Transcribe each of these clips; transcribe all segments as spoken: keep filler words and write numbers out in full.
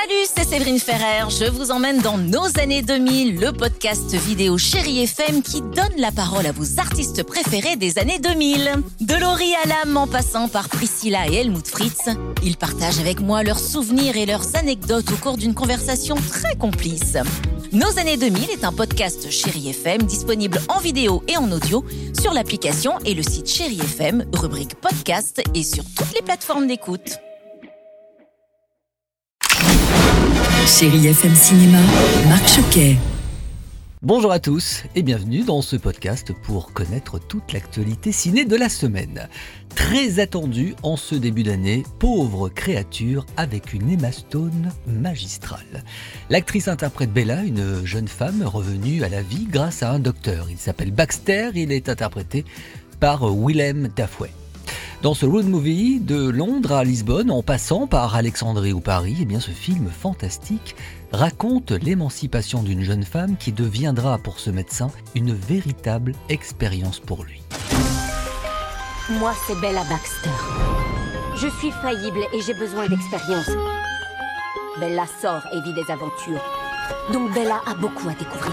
Salut, c'est Séverine Ferrer. Je vous emmène dans nos années deux mille, le podcast vidéo Chérie F M qui donne la parole à vos artistes préférés des années deux mille. De Laurie Hallam en passant par Priscilla et Helmut Fritz, ils partagent avec moi leurs souvenirs et leurs anecdotes au cours d'une conversation très complice. Nos années deux mille est un podcast Chérie F M disponible en vidéo et en audio sur l'application et le site Chérie F M, rubrique podcast et sur toutes les plateformes d'écoute. Chérie F M Cinéma, Marc Choquet. Bonjour à tous et bienvenue dans ce podcast pour connaître toute l'actualité ciné de la semaine. Très attendu en ce début d'année, Pauvre créature avec une Emma Stone magistrale. L'actrice interprète Bella, une jeune femme revenue à la vie grâce à un docteur. Il s'appelle Baxter, il est interprété par Willem Dafoe. Dans ce road movie, de Londres à Lisbonne, en passant par Alexandrie ou Paris, eh bien ce film fantastique raconte l'émancipation d'une jeune femme qui deviendra pour ce médecin une véritable expérience pour lui. Moi, c'est Bella Baxter. Je suis faillible et j'ai besoin d'expérience. Bella sort et vit des aventures. Donc Bella a beaucoup à découvrir.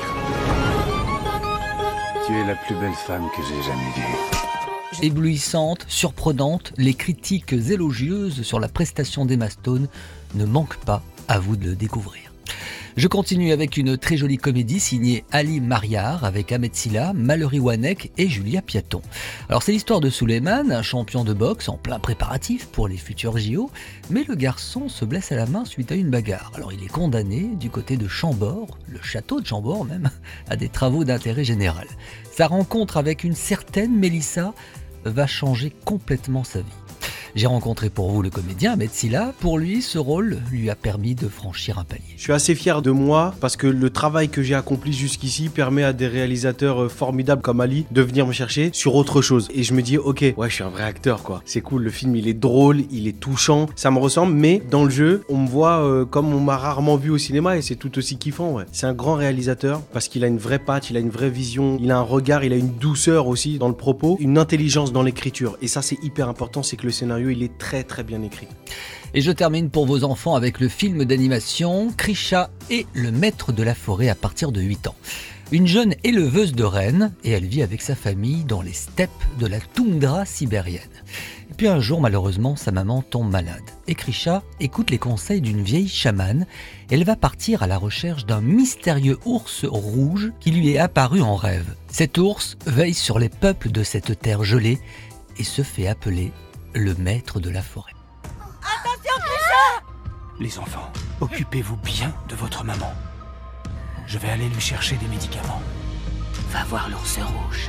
Tu es la plus belle femme que j'ai jamais vue. Éblouissante, surprenante, les critiques élogieuses sur la prestation d'Emma Stone ne manquent pas, à vous de le découvrir. Je continue avec une très jolie comédie signée Ali Mariar avec Ahmed Silla, Mallory Wanek et Julia Piaton. Alors c'est l'histoire de Suleiman, un champion de boxe en plein préparatif pour les futurs J O, mais le garçon se blesse à la main suite à une bagarre. Alors il est condamné du côté de Chambord, le château de Chambord même, à des travaux d'intérêt général. Sa rencontre avec une certaine Mélissa va changer complètement sa vie. J'ai rencontré pour vous le comédien Ahmed Silla. Pour lui, ce rôle lui a permis de franchir un palier. Je suis assez fier de moi parce que le travail que j'ai accompli jusqu'ici permet à des réalisateurs formidables comme Ali de venir me chercher sur autre chose. Et je me dis, ok, ouais, je suis un vrai acteur, quoi. C'est cool, le film, il est drôle, il est touchant, ça me ressemble, mais dans le jeu, on me voit euh, comme on m'a rarement vu au cinéma et c'est tout aussi kiffant, ouais. C'est un grand réalisateur parce qu'il a une vraie patte, il a une vraie vision, il a un regard, il a une douceur aussi dans le propos, une intelligence dans l'écriture. Et ça, c'est hyper important, c'est que le scénario, il est très très bien écrit. Et je termine pour vos enfants avec le film d'animation Krisha et le maître de la forêt à partir de huit ans. Une jeune éleveuse de rennes et elle vit avec sa famille dans les steppes de la toundra sibérienne. Et puis un jour, malheureusement, sa maman tombe malade. Et Krisha écoute les conseils d'une vieille chamane. Elle va partir à la recherche d'un mystérieux ours rouge qui lui est apparu en rêve. Cet ours veille sur les peuples de cette terre gelée et se fait appeler le maître de la forêt. Attention, Krisha! Les enfants, occupez-vous bien de votre maman. Je vais aller lui chercher des médicaments. Va voir l'ours rouge.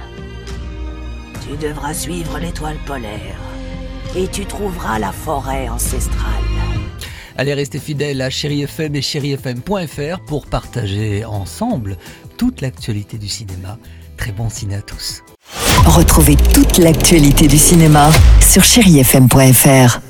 Tu devras suivre l'étoile polaire et tu trouveras la forêt ancestrale. Allez, restez fidèles à Chérie F M et chérie F M point F R pour partager ensemble toute l'actualité du cinéma. Très bon ciné à tous. Retrouvez toute l'actualité du cinéma sur chérie F M point F R.